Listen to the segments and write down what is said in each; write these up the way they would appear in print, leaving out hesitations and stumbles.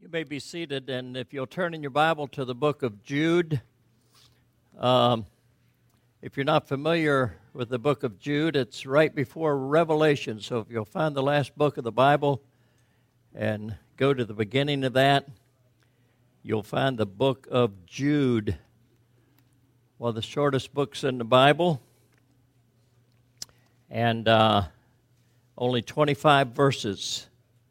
You may be seated, and if you'll turn in your Bible to the book of Jude. If you're not familiar with the book of Jude, it's right before Revelation. So if you'll find the last book of the Bible and go to the beginning of that, you'll find the book of Jude, one of the shortest books in the Bible, and only 25 verses.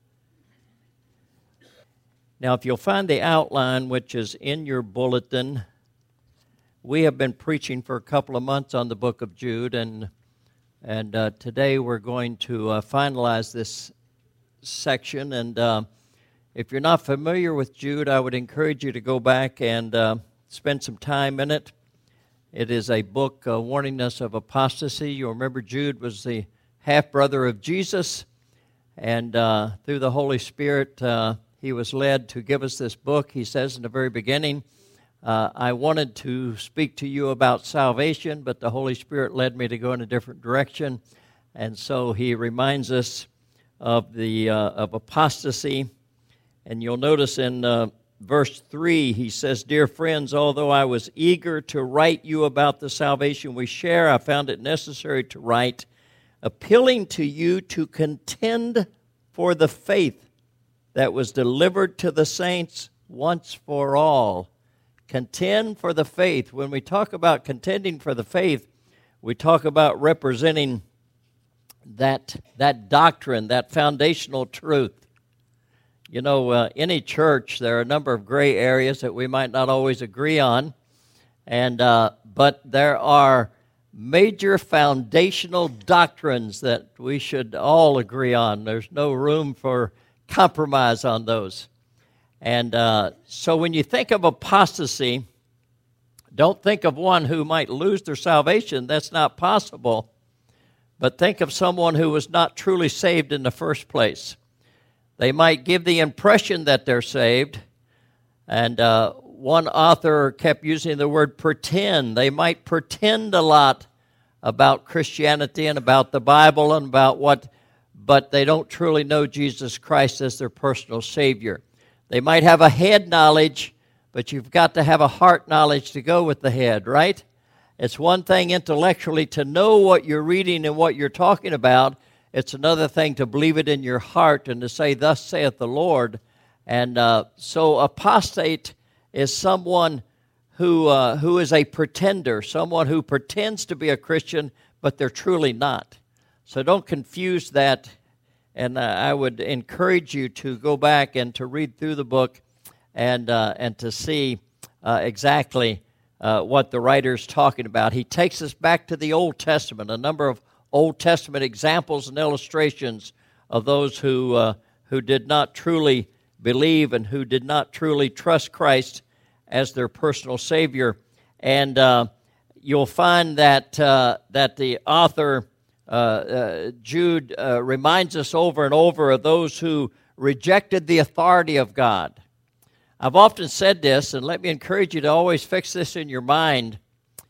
Now, if you'll find the outline, which is in your bulletin, we have been preaching for a couple of months on the book of Jude, and today we're going to finalize this section. And if you're not familiar with Jude, I would encourage you to go back and spend some time in it. It is a book warning us of apostasy. You'll remember Jude was the half-brother of Jesus, and through the Holy Spirit, he was led to give us this book. He says in the very beginning, I wanted to speak to you about salvation, but the Holy Spirit led me to go in a different direction. And so he reminds us of of apostasy. And you'll notice in verse 3, he says, "Dear friends, although I was eager to write you about the salvation we share, I found it necessary to write, appealing to you to contend for the faith that was delivered to the saints once for all." Contend for the faith. When we talk about contending for the faith, we talk about representing that doctrine, that foundational truth. You know, any church, there are a number of gray areas that we might not always agree on, but there are major foundational doctrines that we should all agree on. There's no room for compromise on those. And so when you think of apostasy, don't think of one who might lose their salvation. That's not possible. But think of someone who was not truly saved in the first place. They might give the impression that they're saved. And one author kept using the word pretend. They might pretend a lot about Christianity and about the Bible and about but they don't truly know Jesus Christ as their personal Savior. They might have a head knowledge, but you've got to have a heart knowledge to go with the head, right? It's one thing intellectually to know what you're reading and what you're talking about. It's another thing to believe it in your heart and to say, "Thus saith the Lord." And so apostate is someone who is a pretender, someone who pretends to be a Christian, but they're truly not. So don't confuse that, and I would encourage you to go back and to read through the book and to see exactly what the writer's talking about. He takes us back to the Old Testament, a number of Old Testament examples and illustrations of those who did not truly believe and who did not truly trust Christ as their personal Savior. And you'll find that the author Jude reminds us over and over of those who rejected the authority of God. I've often said this, and let me encourage you to always fix this in your mind.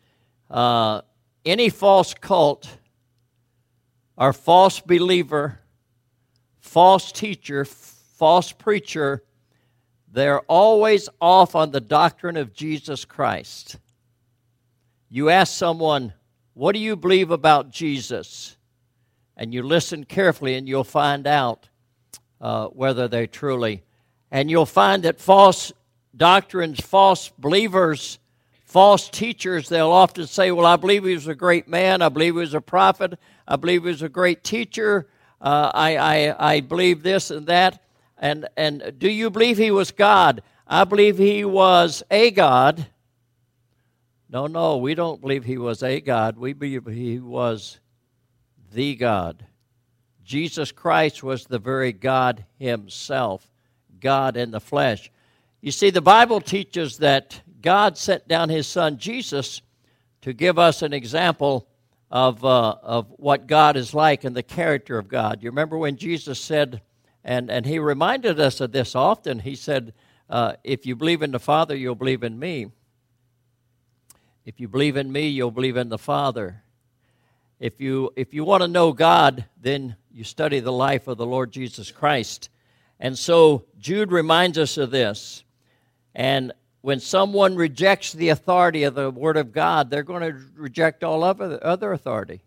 Any false cult or false believer, false teacher, false preacher, they're always off on the doctrine of Jesus Christ. You ask someone, "What do you believe about Jesus?" And you listen carefully and you'll find out whether they truly. And you'll find that false doctrines, false believers, false teachers, they'll often say, "Well, I believe he was a great man. I believe he was a prophet. I believe he was a great teacher. I believe this and that. And do you believe he was God?" "I believe he was a God." No, we don't believe he was a God. We believe he was the God. Jesus Christ was the very God himself, God in the flesh. You see, the Bible teaches that God sent down his Son Jesus to give us an example of what God is like and the character of God. You remember when Jesus said, and he reminded us of this often, he said, if you believe in the Father, you'll believe in me. If you believe in me, you'll believe in the Father. If you want to know God, then you study the life of the Lord Jesus Christ. And so Jude reminds us of this. And when someone rejects the authority of the Word of God, they're going to reject all other authority.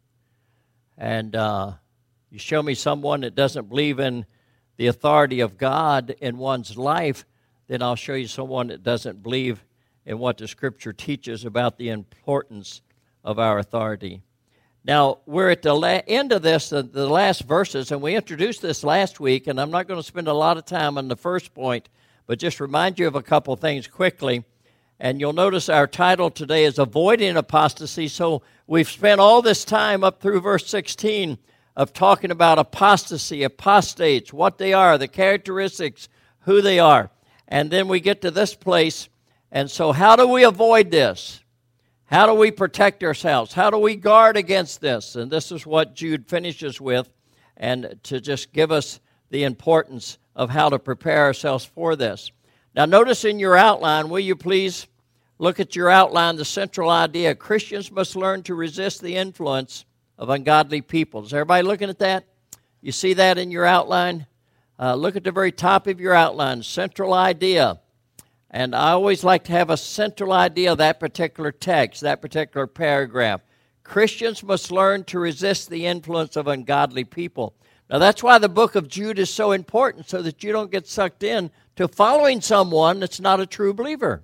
And you show me someone that doesn't believe in the authority of God in one's life, then I'll show you someone that doesn't believe in what the Scripture teaches about the importance of our authority. Now, we're at the end of this, the last verses, and we introduced this last week, and I'm not going to spend a lot of time on the first point, but just remind you of a couple things quickly. And you'll notice our title today is Avoiding Apostasy. So we've spent all this time up through verse 16 of talking about apostasy, apostates, what they are, the characteristics, who they are. And then we get to this place, and so how do we avoid this? How do we protect ourselves? How do we guard against this? And this is what Jude finishes with, and to just give us the importance of how to prepare ourselves for this. Now notice in your outline, will you please look at your outline, the central idea. Christians must learn to resist the influence of ungodly people. Is everybody looking at that? You see that in your outline? Look at the very top of your outline, central idea. And I always like to have a central idea of that particular text, that particular paragraph. Christians must learn to resist the influence of ungodly people. Now that's why the book of Jude is so important, so that you don't get sucked in to following someone that's not a true believer.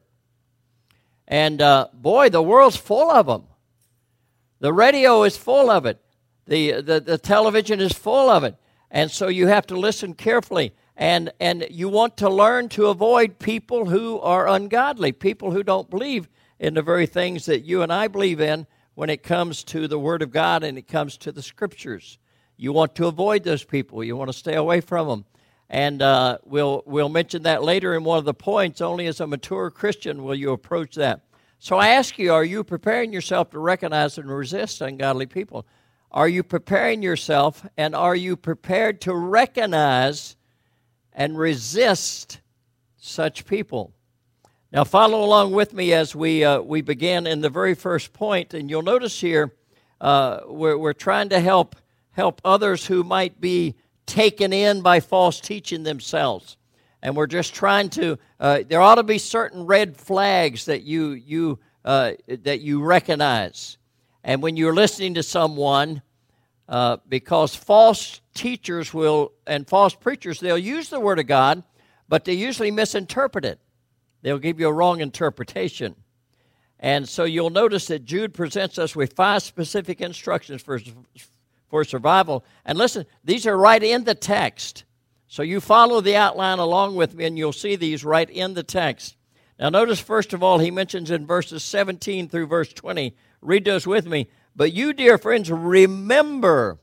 And boy, the world's full of them. The radio is full of it. The television is full of it. And so you have to listen carefully. And you want to learn to avoid people who are ungodly, people who don't believe in the very things that you and I believe in when it comes to the Word of God and it comes to the Scriptures. You want to avoid those people. You want to stay away from them. And we'll mention that later in one of the points. Only as a mature Christian will you approach that. So I ask you, are you preparing yourself to recognize and resist ungodly people? Are you preparing yourself, and are you prepared to recognize and resist such people? Now follow along with me as we begin in the very first point, and you'll notice here we're trying to help others who might be taken in by false teaching themselves. And we're just trying to, there ought to be certain red flags that you recognize. And when you're listening to someone, because false teachers and false preachers, they'll use the Word of God, but they usually misinterpret it. They'll give you a wrong interpretation. And so you'll notice that Jude presents us with 5 specific instructions for survival. And listen, these are right in the text. So you follow the outline along with me, and you'll see these right in the text. Now notice, first of all, he mentions in verses 17 through verse 20. Read those with me. But you, dear friends, remember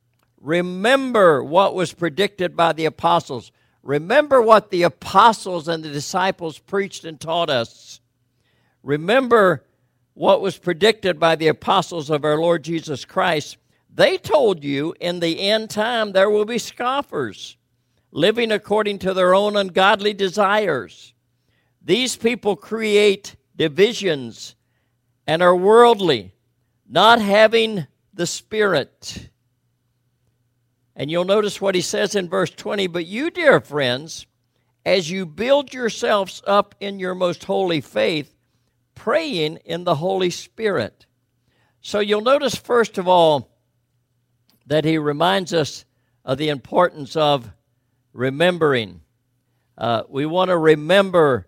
what was predicted by the apostles. Remember what the apostles and the disciples preached and taught us. Remember what was predicted by the apostles of our Lord Jesus Christ. They told you in the end time there will be scoffers, living according to their own ungodly desires. These people create divisions and are worldly, not having the Spirit. And you'll notice what he says in verse 20, but you, dear friends, as you build yourselves up in your most holy faith, praying in the Holy Spirit. So you'll notice, first of all, that he reminds us of the importance of remembering. We want to remember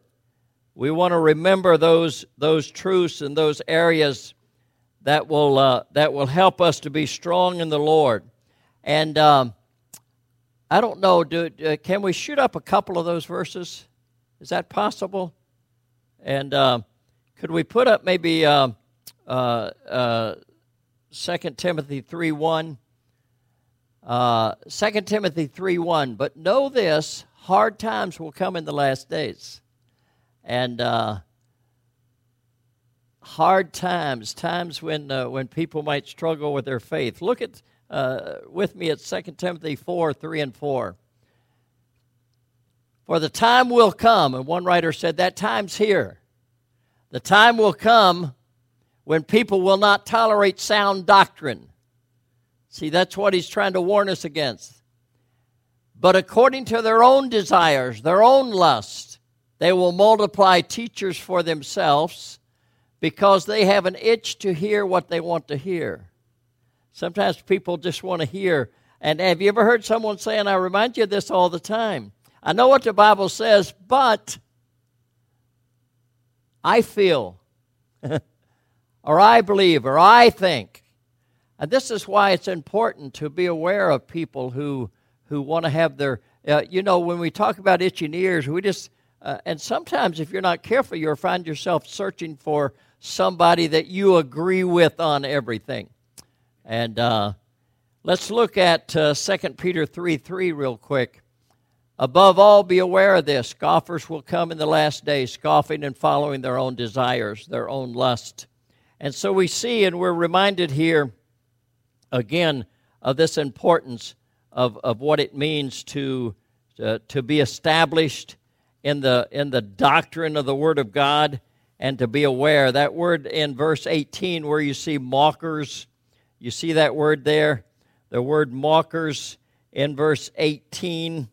those truths and those areas that will help us to be strong in the Lord. And I don't know, can we shoot up a couple of those verses? Is that possible? And could we put up maybe 2 Timothy 3:1? 2 Timothy 3:1. But know this, hard times will come in the last days. And hard times when people might struggle with their faith. Look at with me at 2 Timothy 4:3 and 4. For the time will come, and one writer said that time's here. The time will come when people will not tolerate sound doctrine. See, that's what he's trying to warn us against. But according to their own desires, their own lust, they will multiply teachers for themselves because they have an itch to hear what they want to hear. Sometimes people just want to hear. And have you ever heard someone say, and I remind you of this all the time, I know what the Bible says, but I feel, or I believe, or I think. And this is why it's important to be aware of people who want to have their, when we talk about itching ears, we just, and sometimes if you're not careful, you'll find yourself searching for somebody that you agree with on everything. And let's look at 2 Peter 3:3 real quick. Above all, be aware of this. Scoffers will come in the last days, scoffing and following their own desires, their own lust. And so we see, and we're reminded here, again, of this importance of what it means to be established in the doctrine of the Word of God and to be aware. That word in verse 18 where you see mockers, you see that word there, the word mockers in verse 18.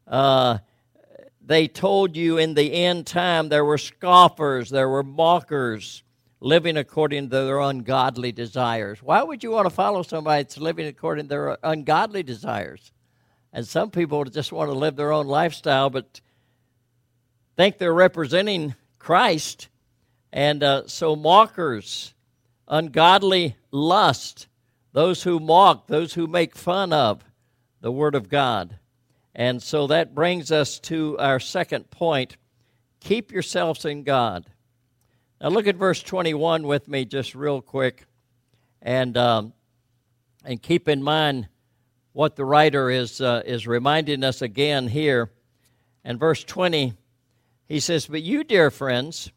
They told you in the end time there were scoffers, there were mockers, living according to their ungodly desires. Why would you want to follow somebody that's living according to their ungodly desires? And some people just want to live their own lifestyle, but think they're representing Christ. And so mockers, ungodly lust, those who mock, those who make fun of the Word of God. And so that brings us to our second point. Keep yourselves in God. Now look at verse 21 with me just real quick, and keep in mind what the writer is reminding us again here. In verse 20, he says, "But you, dear friends,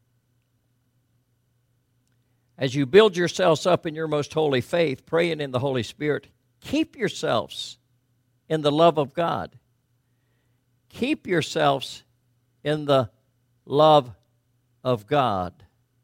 as you build yourselves up in your most holy faith, praying in the Holy Spirit, keep yourselves in the love of God." Keep yourselves in the love of God.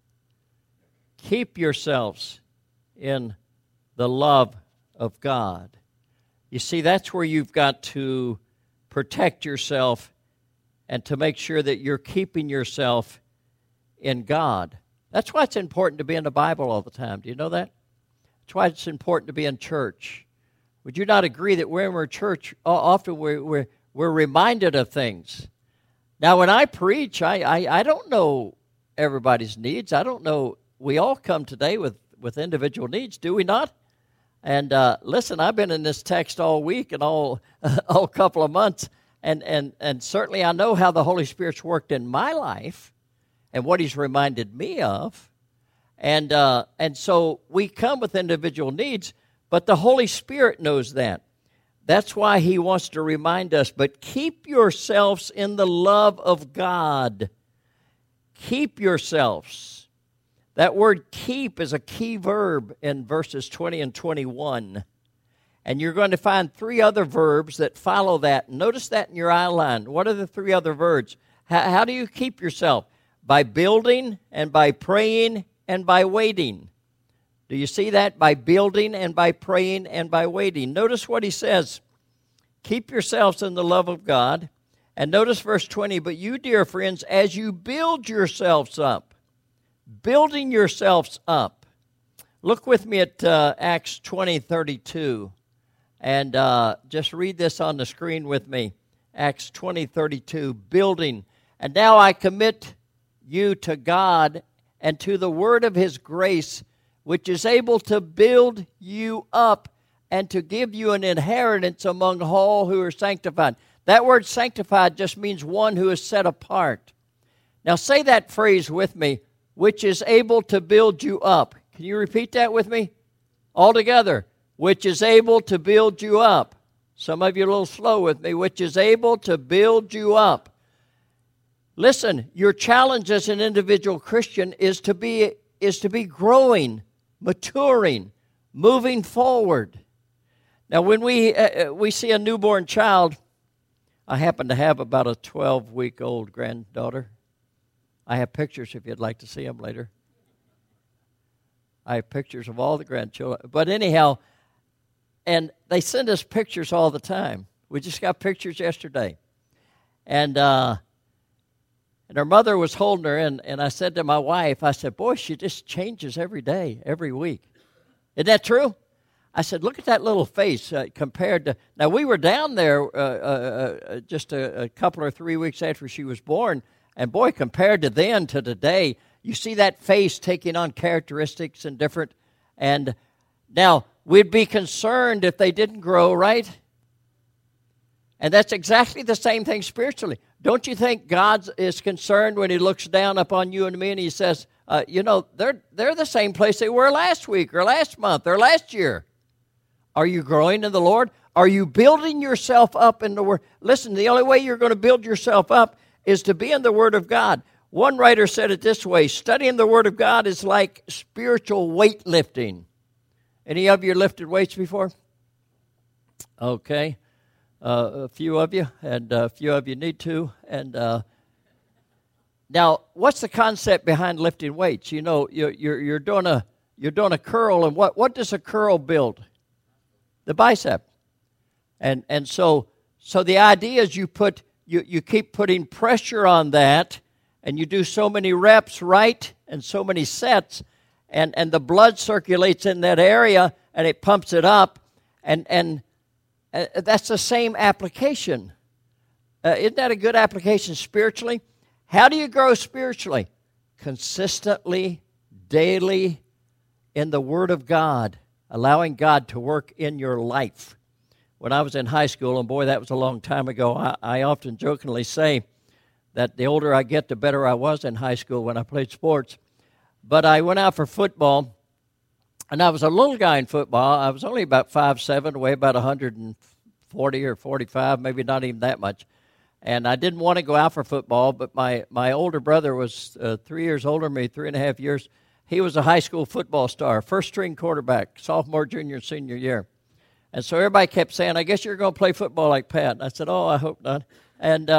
Keep yourselves in the love of God. You see, that's where you've got to protect yourself and to make sure that you're keeping yourself in God. That's why it's important to be in the Bible all the time. Do you know that? That's why it's important to be in church. Would you not agree that when we're in church, often we're reminded of things? Now, when I preach, I don't know everybody's needs. I don't know. We all come today with individual needs, do we not? And listen, I've been in this text all week and all couple of months, and certainly I know how the Holy Spirit's worked in my life and what He's reminded me of. And so we come with individual needs, but the Holy Spirit knows that. That's why He wants to remind us, but keep yourselves in the love of God. Keep yourselves. That word keep is a key verb in verses 20 and 21. And you're going to find three other verbs that follow that. Notice that in your outline. What are the three other verbs? How do you keep yourself? By building and by praying and by waiting. Do you see that? By building and by praying and by waiting. Notice what he says. Keep yourselves in the love of God. And notice verse 20, but you, dear friends, as you build yourselves up, building yourselves up. Look with me at Acts 20:32. And just read this on the screen with me. Acts 20:32, building. And now I commit you to God and to the word of His grace, which is able to build you up and to give you an inheritance among all who are sanctified. That word sanctified just means one who is set apart. Now say that phrase with me, which is able to build you up. Can you repeat that with me? All together. Which is able to build you up. Some of you are a little slow with me. Which is able to build you up. Listen, your challenge as an individual Christian is to be growing, maturing, moving forward. Now, when we see a newborn child, I happen to have about a 12-week-old granddaughter. I have pictures if you'd like to see them later. I have pictures of all the grandchildren. But anyhow, and they send us pictures all the time. We just got pictures yesterday. And her mother was holding her, and I said to my wife, I said, boy, she just changes every day, every week. Isn't that true? I said, look at that little face compared to... Now, we were down there just a couple or 3 weeks after she was born, and boy, compared to then to today, you see that face taking on characteristics and different... And now, we'd be concerned if they didn't grow, right? And that's exactly the same thing spiritually. Don't you think God is concerned when he looks down upon you and me and he says, they're the same place they were last week or last month or last year? Are you growing in the Lord? Are you building yourself up in the Word? Listen, the only way you're going to build yourself up is to be in the Word of God. One writer said it this way, studying the Word of God is like spiritual weightlifting. Any of you lifted weights before? Okay. A few of you, and a few of you need to. And now, what's the concept behind lifting weights? You know, you're doing a curl, and what does a curl build? The bicep. And so the idea is you keep putting pressure on that, and you do so many reps, right, and so many sets, and the blood circulates in that area, and it pumps it up, and that's the same application. Isn't that a good application spiritually? How do you grow spiritually? Consistently, daily, in the Word of God, allowing God to work in your life. When I was in high school, and boy, that was a long time ago, I often jokingly say that the older I get, the better I was in high school when I played sports. But I went out for football, and I was a little guy in football. I was only about 5'7", weighed about 140 or 45, maybe not even that much. And I didn't want to go out for football, but my older brother was 3 years older than me, 3.5 years. He was a high school football star, first-string quarterback, sophomore, junior, and senior year. And so everybody kept saying, I guess you're going to play football like Pat. And I said, oh, I hope not. And,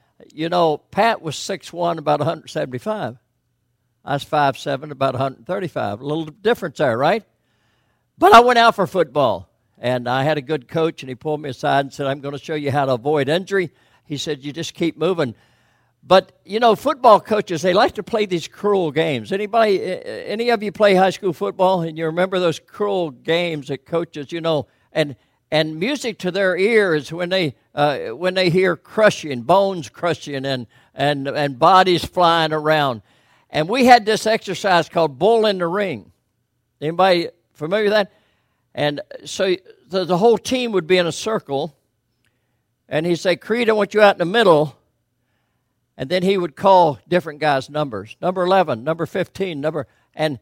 Pat was 6'1", about 175. I was 5'7", about 135. A little difference there, right? But I went out for football, and I had a good coach, and he pulled me aside and said, I'm going to show you how to avoid injury. He said, you just keep moving. But, football coaches, they like to play these cruel games. Any of you play high school football, and you remember those cruel games that coaches, and music to their ears when they hear crushing, bones crushing, and bodies flying around. And we had this exercise called Bull in the Ring. Anybody familiar with that? And so the whole team would be in a circle, and he'd say, Creed, I want you out in the middle. And then he would call different guys' numbers. Number 11, number 15, and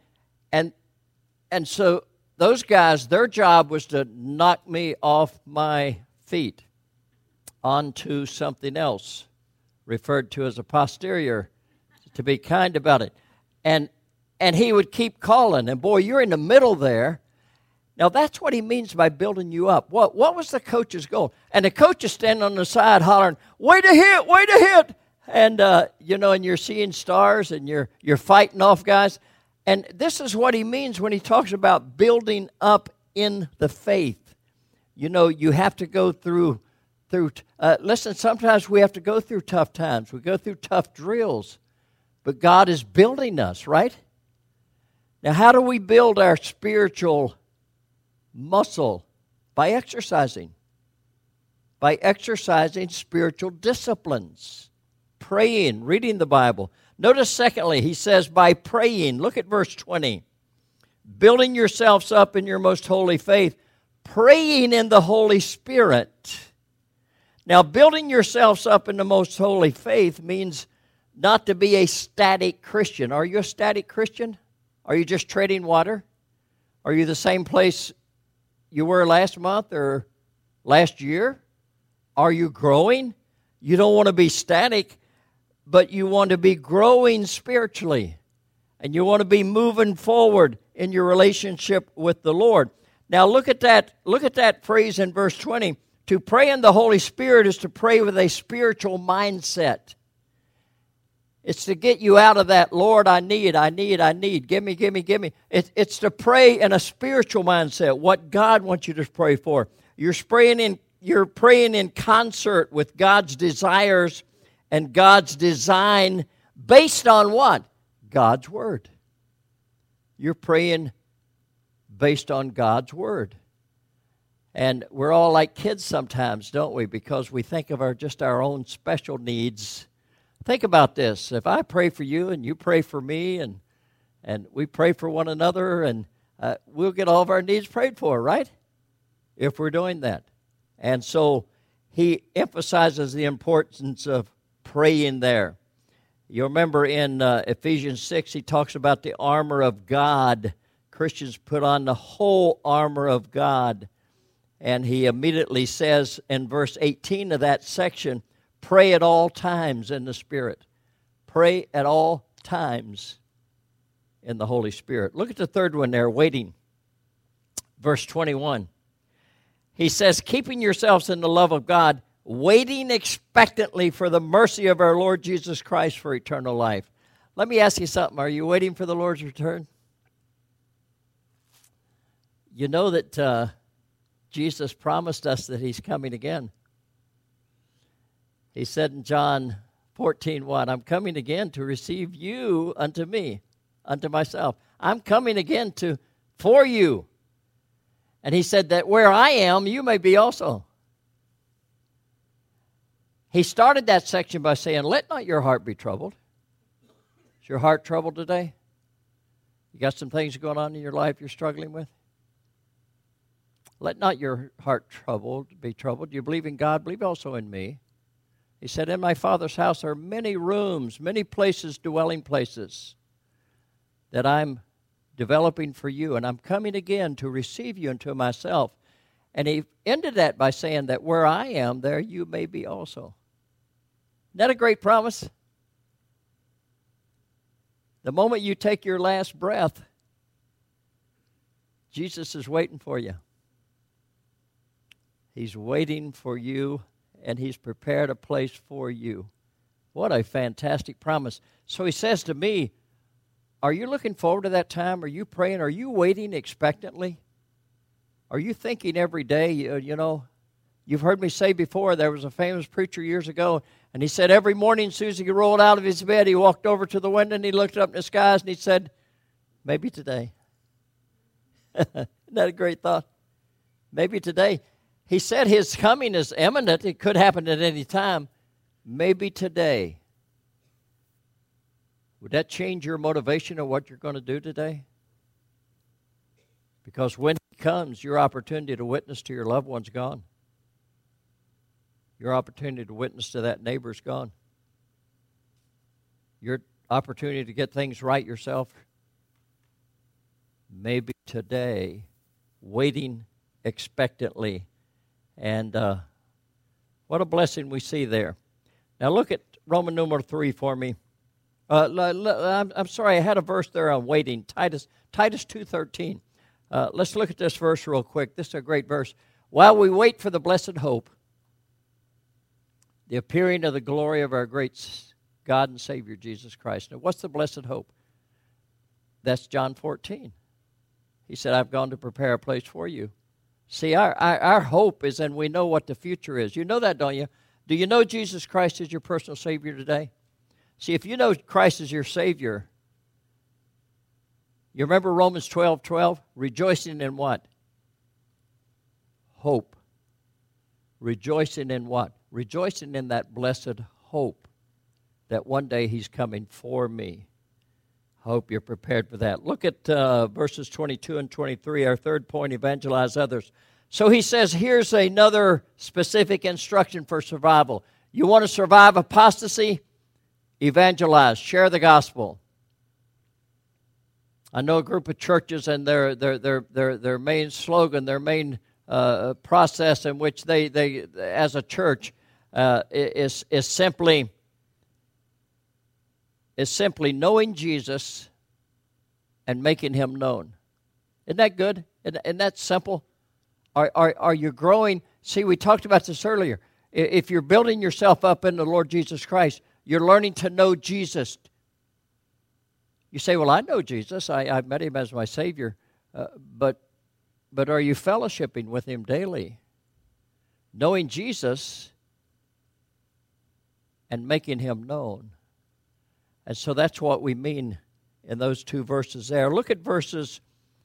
so those guys, their job was to knock me off my feet onto something else, referred to as a posterior, to be kind about it. And he would keep calling, and boy, you're in the middle there. Now, that's what he means by building you up. What was the coach's goal? And the coach is standing on the side hollering, way to hit, way to hit. And, and you're seeing stars, and you're fighting off guys. And this is what he means when he talks about building up in the faith. You have to go through listen, sometimes we have to go through tough times. We go through tough drills. But God is building us, right? Now, how do we build our spiritual muscle? By exercising. By exercising spiritual disciplines. Praying, reading the Bible. Notice, secondly, he says by praying. Look at verse 20. Building yourselves up in your most holy faith. Praying in the Holy Spirit. Now, building yourselves up in the most holy faith means not to be a static Christian. Are you a static Christian? Are you just treading water? Are you the same place you were last month or last year? Are you growing? You don't want to be static, but you want to be growing spiritually. And you want to be moving forward in your relationship with the Lord. Now look at that phrase in verse 20. To pray in the Holy Spirit is to pray with a spiritual mindset. It's to get you out of that, Lord, I need, give me. It's to pray in a spiritual mindset, what God wants you to pray for. You're praying you're praying in concert with God's desires and God's design based on what? God's Word. You're praying based on God's Word. And we're all like kids sometimes, don't we? Because we think of just our own special needs. Think about this. If I pray for you and you pray for me and we pray for one another, and we'll get all of our needs prayed for, right? If we're doing that. And so he emphasizes the importance of praying there. You remember in Ephesians 6, he talks about the armor of God. Christians put on the whole armor of God. And he immediately says in verse 18 of that section, pray at all times in the Spirit. Pray at all times in the Holy Spirit. Look at the third one there, waiting. Verse 21. He says, keeping yourselves in the love of God, waiting expectantly for the mercy of our Lord Jesus Christ for eternal life. Let me ask you something. Are you waiting for the Lord's return? You know that Jesus promised us that he's coming again. He said in John 14:1, I'm coming again to receive you unto me, unto myself. I'm coming again for you. And he said that where I am, you may be also. He started that section by saying, let not your heart be troubled. Is your heart troubled today? You got some things going on in your life you're struggling with? Let not your heart be troubled. You believe in God, believe also in me. He said, in my Father's house are many rooms, many places, dwelling places, that I'm developing for you, and I'm coming again to receive you unto myself. And he ended that by saying that where I am, there you may be also. Isn't that a great promise? The moment you take your last breath, Jesus is waiting for you. He's waiting for you, and he's prepared a place for you. What a fantastic promise. So he says to me, are you looking forward to that time? Are you praying? Are you waiting expectantly? Are you thinking every day? You know, you've heard me say before, there was a famous preacher years ago, and he said every morning as soon as he rolled out of his bed, he walked over to the window and he looked up in the skies and he said, maybe today. Isn't that a great thought? Maybe today. He said his coming is imminent. It could happen at any time. Maybe today. Would that change your motivation of what you're going to do today? Because when he comes, your opportunity to witness to your loved one's gone. Your opportunity to witness to that neighbor's gone. Your opportunity to get things right yourself. Maybe today, waiting expectantly. And what a blessing we see there. Now look at Roman numeral 3 for me. I'm sorry, I had a verse there on waiting. Titus 2:13. Let's look at this verse real quick. This is a great verse. While we wait for the blessed hope, the appearing of the glory of our great God and Savior Jesus Christ. Now what's the blessed hope? That's John 14. He said, I've gone to prepare a place for you. See, our hope is, and we know what the future is. You know that, don't you? Do you know Jesus Christ is your personal Savior today? See, if you know Christ is your Savior, you remember Romans 12:12? Rejoicing in what? Hope. Rejoicing in what? Rejoicing in that blessed hope that one day he's coming for me. Hope you're prepared for that. Look at verses 22 and 23, our third point, evangelize others. So he says, here's another specific instruction for survival. You want to survive apostasy? Evangelize, share the gospel. I know a group of churches, and their main slogan, their main process in which they as a church is simply knowing Jesus and making him known. Isn't that good? Isn't that simple? Are you growing? See, we talked about this earlier. If you're building yourself up in the Lord Jesus Christ, you're learning to know Jesus. You say, well, I know Jesus. I've met him as my Savior. But are you fellowshipping with him daily? knowing Jesus and making him known. And so that's what we mean in those two verses there. Look at verses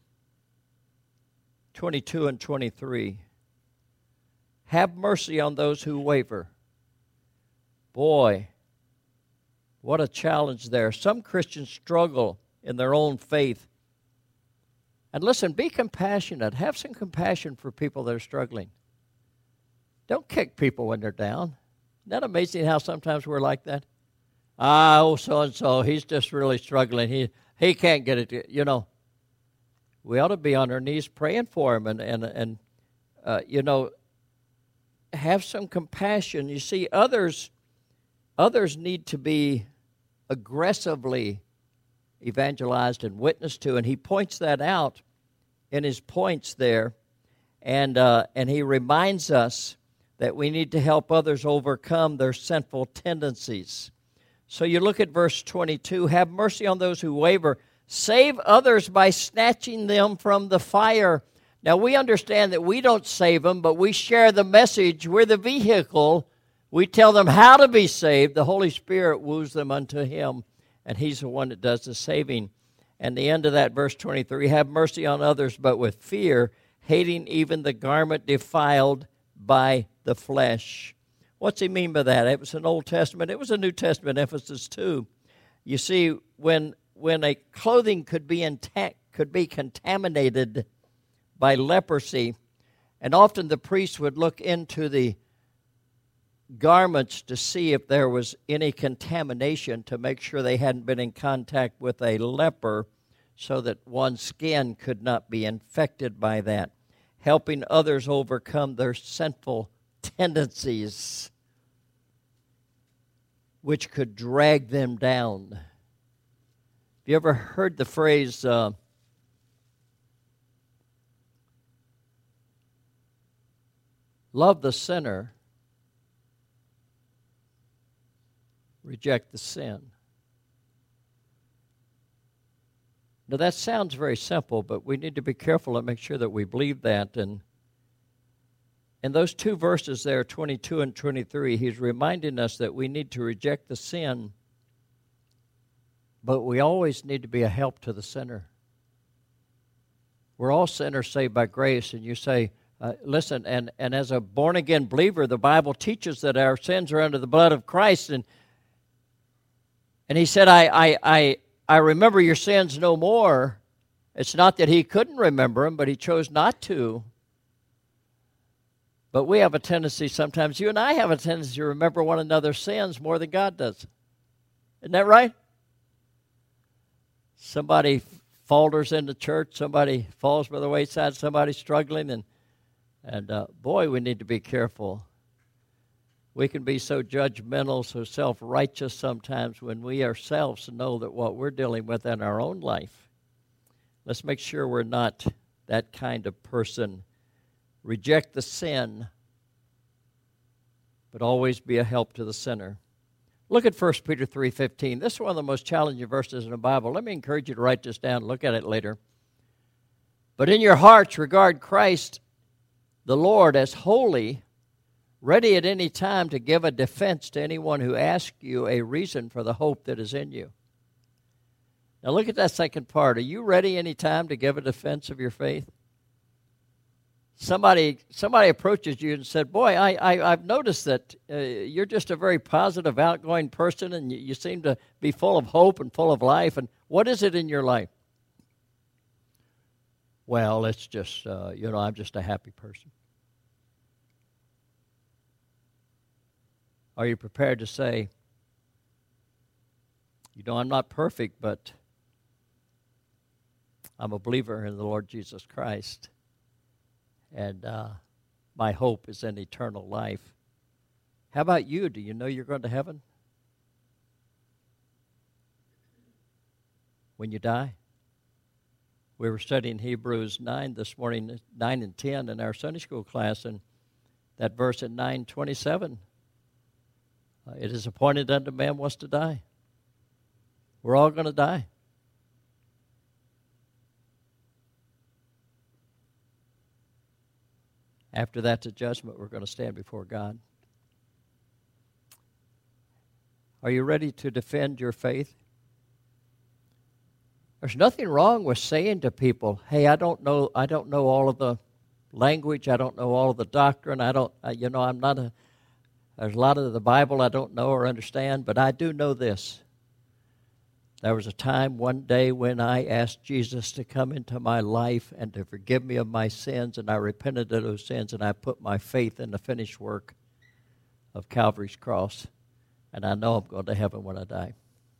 22 and 23. Have mercy on those who waver. Boy, what a challenge there. Some Christians struggle in their own faith. And listen, be compassionate. Have some compassion for people that are struggling. Don't kick people when they're down. Isn't that amazing how sometimes we're like that? So-and-so, he's just really struggling. He can't get it. You know, we ought to be on our knees praying for him and have some compassion. You see, others need to be aggressively evangelized and witnessed to, and he points that out in his points there, and he reminds us that we need to help others overcome their sinful tendencies. So you look at verse 22, have mercy on those who waver, save others by snatching them from the fire. Now we understand that we don't save them, but we share the message. We're the vehicle. We tell them how to be saved. The Holy Spirit woos them unto him, and he's the one that does the saving. And the end of that, verse 23, have mercy on others, but with fear, hating even the garment defiled by the flesh. What's he mean by that? It was an Old Testament. It was a New Testament emphasis too. You see, when a clothing could be contaminated by leprosy, and often the priest would look into the garments to see if there was any contamination to make sure they hadn't been in contact with a leper so that one's skin could not be infected by that, helping others overcome their sinful tendencies which could drag them down. Have you ever heard the phrase, love the sinner, reject the sin? Now that sounds very simple, but we need to be careful and make sure that we believe that. And in those two verses there, 22 and 23, he's reminding us that we need to reject the sin, but we always need to be a help to the sinner. We're all sinners saved by grace, and you say, listen, and as a born-again believer, the Bible teaches that our sins are under the blood of Christ, and he said, I remember your sins no more. It's not that he couldn't remember them, but he chose not to. But we have a tendency sometimes, you and I have a tendency to remember one another's sins more than God does. Isn't that right? Somebody falters in the church, somebody falls by the wayside, somebody's struggling, and boy, we need to be careful. We can be so judgmental, so self-righteous sometimes when we ourselves know that what we're dealing with in our own life. Let's make sure we're not that kind of person. Reject the sin, but always be a help to the sinner. Look at 1 Peter 3:15. This is one of the most challenging verses in the Bible. Let me encourage you to write this down and look at it later. But in your hearts regard Christ the Lord as holy, ready at any time to give a defense to anyone who asks you a reason for the hope that is in you. Now look at that second part. Are you ready any time to give a defense of your faith? Somebody approaches you and said, boy, I've noticed that you're just a very positive, outgoing person, and you seem to be full of hope and full of life. And what is it in your life? Well, it's just, I'm just a happy person. Are you prepared to say, I'm not perfect, but I'm a believer in the Lord Jesus Christ, and my hope is in eternal life. How about you? Do you know you're going to heaven when you die? We were studying Hebrews 9 this morning, 9 and 10 in our Sunday school class, and that verse at 9:27, it is appointed unto man once to die. We're all going to die. After that's a judgment, we're going to stand before God. Are you ready to defend your faith? There's nothing wrong with saying to people, hey, I don't know all of the language, I don't know all of the doctrine, there's a lot of the Bible I don't know or understand, but I do know this. There was a time one day when I asked Jesus to come into my life and to forgive me of my sins, and I repented of those sins, and I put my faith in the finished work of Calvary's cross, and I know I'm going to heaven when I die.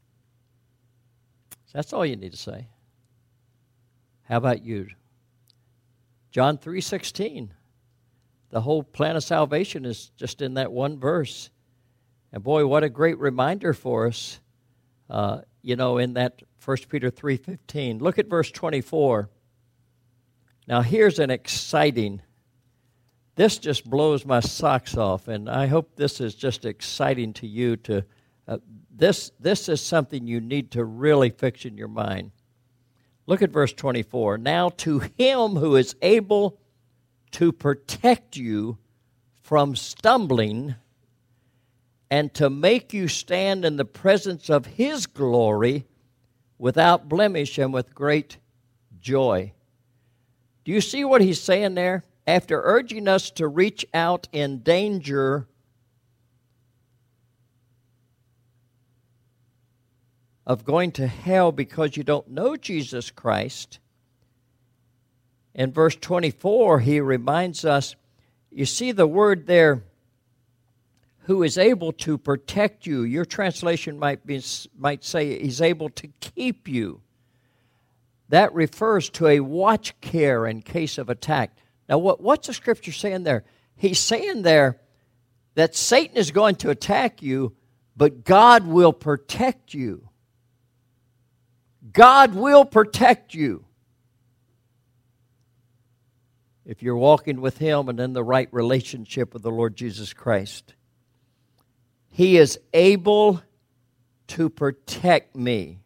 That's all you need to say. How about you? John 3:16. The whole plan of salvation is just in that one verse. And boy, what a great reminder for us, in that 1 Peter 3:15. Look at verse 24. Now here's an exciting, this just blows my socks off, and I hope this is just exciting to you to This is something you need to really fix in your mind. Look at verse 24. Now to him who is able to protect you from stumbling and to make you stand in the presence of his glory without blemish and with great joy. Do you see what he's saying there? After urging us to reach out in danger of going to hell because you don't know Jesus Christ, in verse 24, he reminds us, you see the word there, who is able to protect you. Your translation might say he's able to keep you. That refers to a watch care in case of attack. Now, what's the scripture saying there? He's saying there that Satan is going to attack you, but God will protect you. God will protect you if you're walking with him and in the right relationship with the Lord Jesus Christ. He is able to protect me.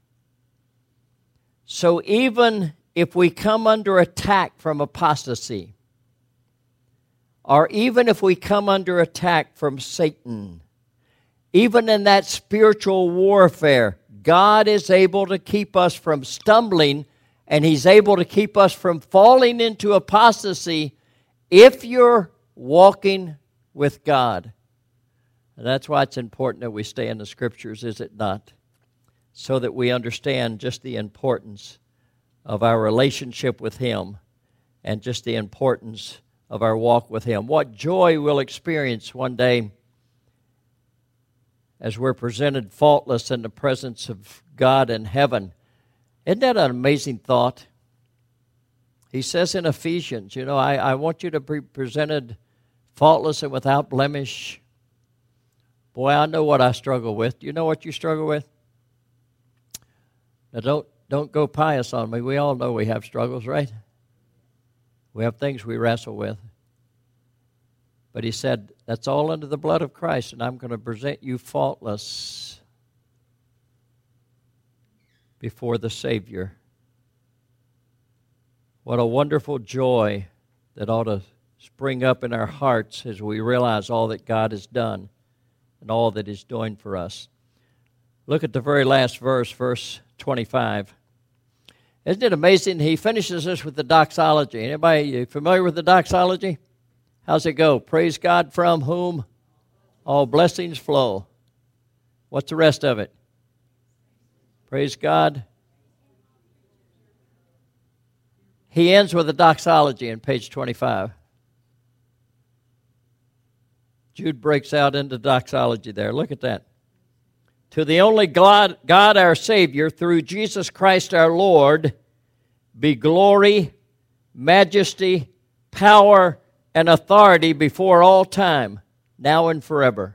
So even if we come under attack from apostasy, or even if we come under attack from Satan, even in that spiritual warfare, God is able to keep us from stumbling, and he's able to keep us from falling into apostasy if you're walking with God. And that's why it's important that we stay in the Scriptures, is it not? So that we understand just the importance of our relationship with him and just the importance of our walk with him. What joy we'll experience one day as we're presented faultless in the presence of God in heaven. Isn't that an amazing thought? He says in Ephesians, I want you to be presented faultless and without blemish. Boy, I know what I struggle with. Do you know what you struggle with? Now, don't go pious on me. We all know we have struggles, right? We have things we wrestle with. But he said, that's all under the blood of Christ, and I'm going to present you faultless before the Savior. What a wonderful joy that ought to spring up in our hearts as we realize all that God has done and all that he's doing for us. Look at the very last verse, verse 25. Isn't it amazing? He finishes this with the doxology. Anybody familiar with the doxology? How's it go? Praise God from whom all blessings flow. What's the rest of it? Praise God. He ends with a doxology in page 25. Jude breaks out into doxology there. Look at that. To the only God our Savior, through Jesus Christ our Lord, be glory, majesty, power, and authority before all time, now and forever.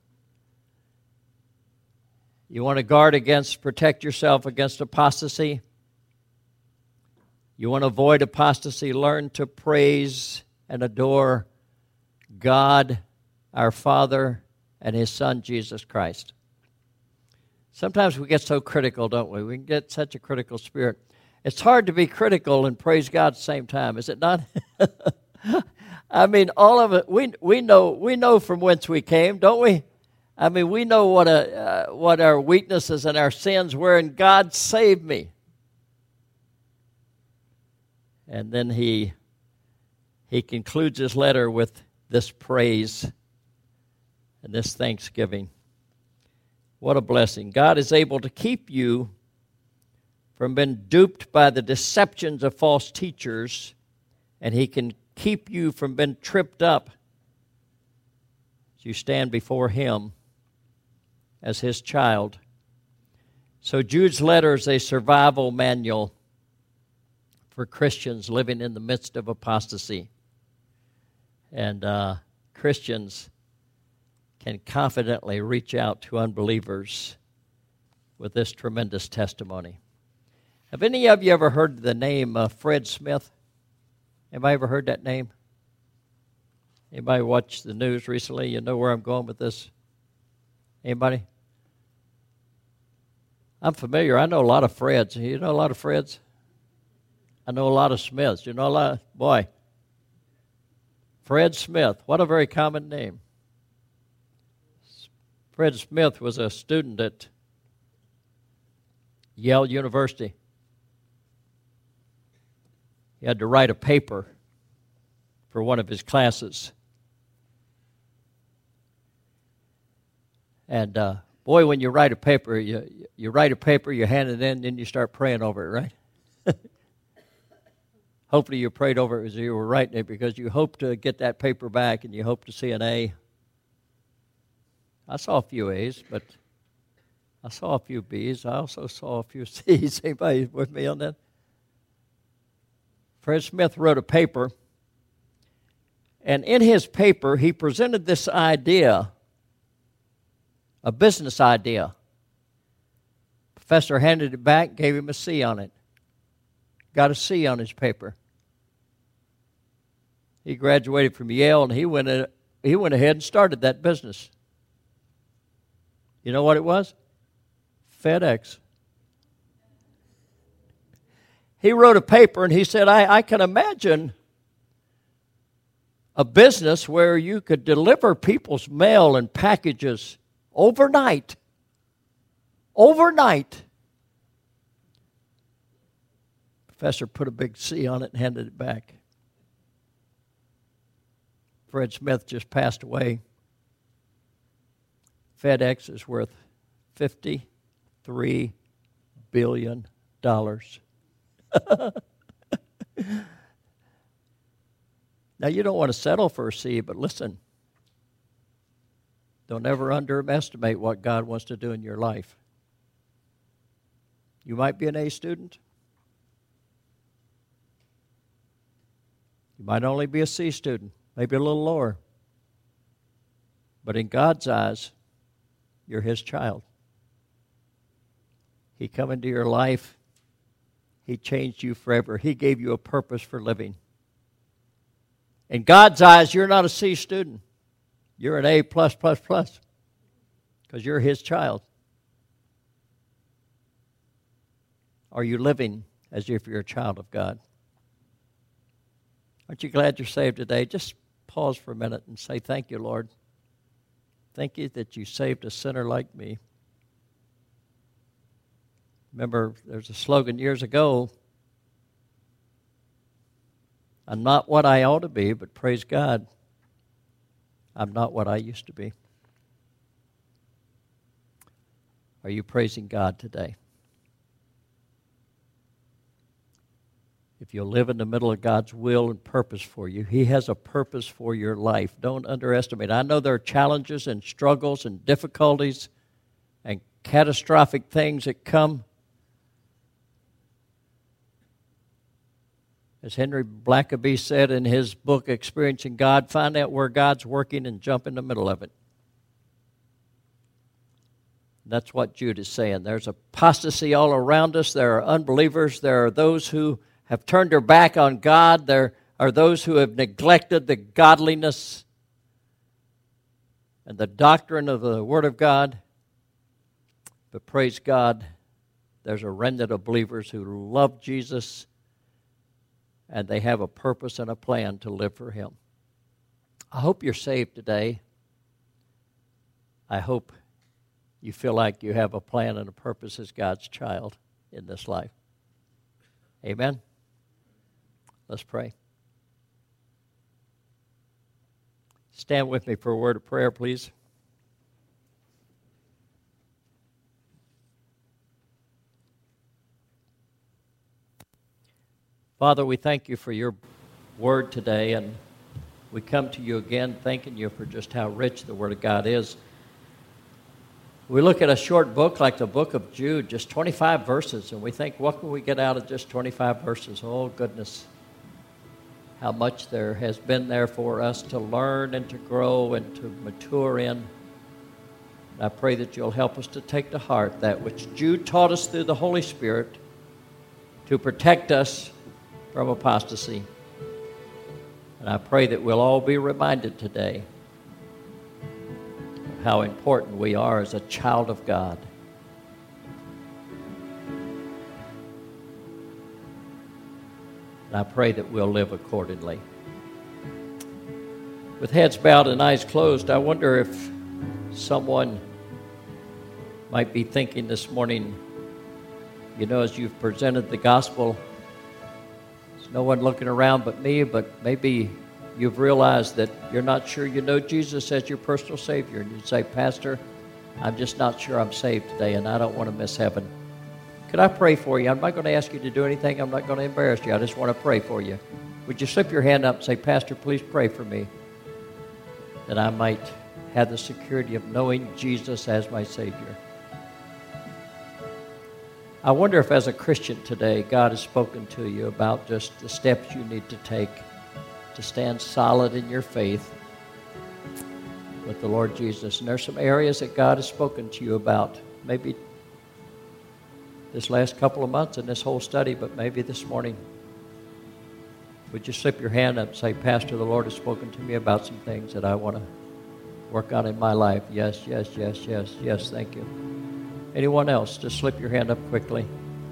You want to protect yourself against apostasy? You want to avoid apostasy? Learn to praise and adore God, our Father, and his Son, Jesus Christ. Sometimes we get so critical, don't we? We can get such a critical spirit. It's hard to be critical and praise God at the same time, is it not? I mean, all of it. We know from whence we came, don't we? I mean, we know what our weaknesses and our sins were, and God saved me. And then he concludes his letter with this praise and this thanksgiving. What a blessing. God is able to keep you from being duped by the deceptions of false teachers, and he can keep you from being tripped up as you stand before him as his child. So Jude's letter is a survival manual for Christians living in the midst of apostasy. And Christians can confidently reach out to unbelievers with this tremendous testimony. Have any of you ever heard the name Fred Smith? Anybody ever heard that name? Anybody watched the news recently? You know where I'm going with this? Anybody? I'm familiar. I know a lot of Freds. You know a lot of Freds? I know a lot of Smiths. You know a lot? Boy. Fred Smith. What a very common name. Fred Smith was a student at Yale University. He had to write a paper for one of his classes. And boy, when you write a paper, you write a paper, you hand it in, then you start praying over it, right? Hopefully you prayed over it as you were writing it, because you hope to get that paper back and you hope to see an A. I saw a few A's, but I saw a few B's. I also saw a few C's. Anybody with me on that? Fred Smith wrote a paper, and in his paper he presented this idea, a business idea. Professor handed it back, gave him a C on it. Got a C on his paper. He graduated from Yale, and he went ahead and started that business. You know what it was? FedEx. He wrote a paper, and he said, I can imagine a business where you could deliver people's mail and packages overnight. Overnight. Professor put a big C on it and handed it back. Fred Smith just passed away. FedEx is worth $53 billion. Now, you don't want to settle for a C, but listen, don't ever underestimate what God wants to do in your life. You might be an A student. You might only be a C student, maybe a little lower. But in God's eyes, you're his child. He come into your life. He changed you forever. He gave you a purpose for living. In God's eyes, you're not a C student. You're an A++, because you're his child. Are you living as if you're a child of God? Aren't you glad you're saved today? Just pause for a minute and say, thank you, Lord. Thank you that you saved a sinner like me. Remember, there's a slogan years ago, I'm not what I ought to be, but praise God, I'm not what I used to be. Are you praising God today? If you'll live in the middle of God's will and purpose for you, he has a purpose for your life. Don't underestimate. I know there are challenges and struggles and difficulties and catastrophic things that come. As Henry Blackaby said in his book, Experiencing God, find out where God's working and jump in the middle of it. That's what Jude is saying. There's apostasy all around us. There are unbelievers. There are those who have turned their back on God. There are those who have neglected the godliness and the doctrine of the Word of God. But praise God, there's a remnant of believers who love Jesus, and they have a purpose and a plan to live for him. I hope you're saved today. I hope you feel like you have a plan and a purpose as God's child in this life. Amen? Let's pray. Stand with me for a word of prayer, please. Father, we thank you for your word today, and we come to you again thanking you for just how rich the Word of God is. We look at a short book like the book of Jude, just 25 verses, and we think, what can we get out of just 25 verses? Oh, goodness, how much there has been there for us to learn and to grow and to mature in. And I pray that you'll help us to take to heart that which Jude taught us through the Holy Spirit to protect us from apostasy. And I pray that we'll all be reminded today of how important we are as a child of God. And I pray that we'll live accordingly. With heads bowed and eyes closed, I wonder if someone might be thinking this morning, you know, as you've presented the gospel, there's no one looking around but me, but maybe you've realized that you're not sure you know Jesus as your personal Savior. And you'd say, Pastor, I'm just not sure I'm saved today, and I don't want to miss heaven. Could I pray for you? I'm not going to ask you to do anything. I'm not going to embarrass you. I just want to pray for you. Would you slip your hand up and say, Pastor, please pray for me that I might have the security of knowing Jesus as my Savior. I wonder if as a Christian today, God has spoken to you about just the steps you need to take to stand solid in your faith with the Lord Jesus. And there's some areas that God has spoken to you about, maybe this last couple of months in this whole study, but maybe this morning. Would you slip your hand up and say, Pastor, the Lord has spoken to me about some things that I want to work on in my life. Yes, yes, yes, yes, yes, thank you. Anyone else? Just slip your hand up quickly.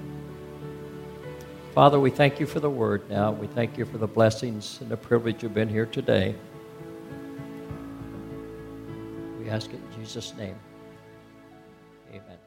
Father, we thank you for the word now. We thank you for the blessings and the privilege of being here today. We ask it in Jesus' name. Amen.